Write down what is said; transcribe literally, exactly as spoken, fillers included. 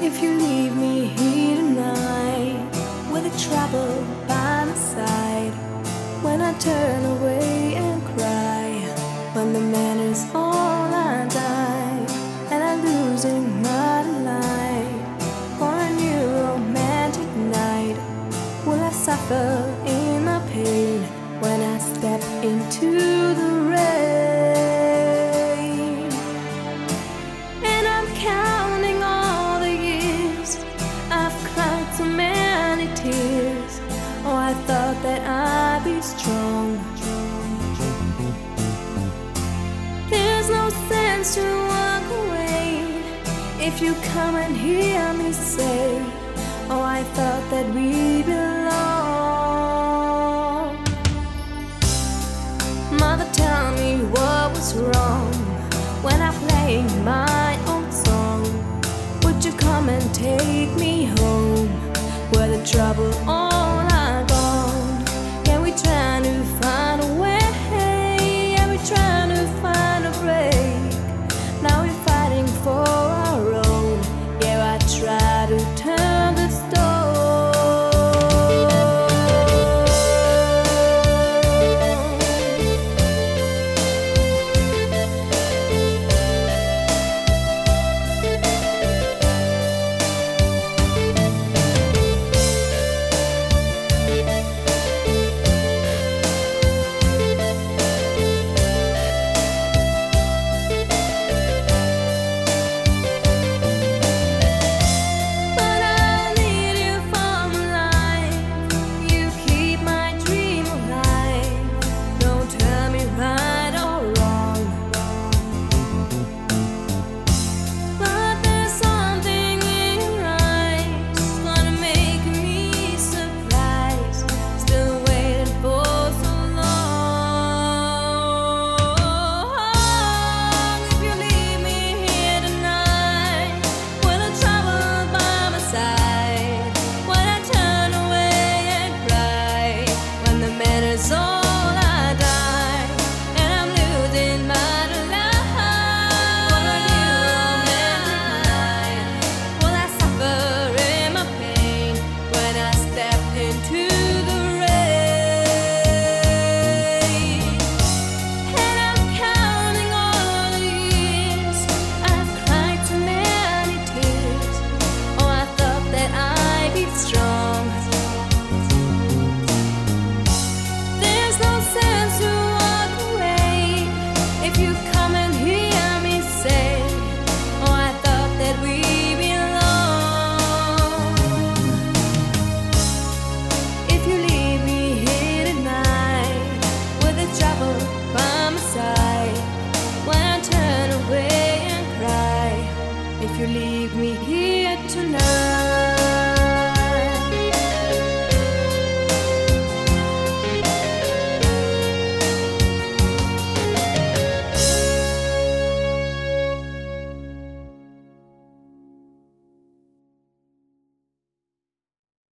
If you leave me here tonight with the trouble by my side, when I turn away and cry, when the man is all I die, and I'm losing my life for a new romantic night, will I suffer in my pain when I step into the rain? And I'm counting all the years I've cried so many tears. Oh, I thought that I'd be strong. There's no sense to walk away if you come and hear me say, oh, I thought that we belong.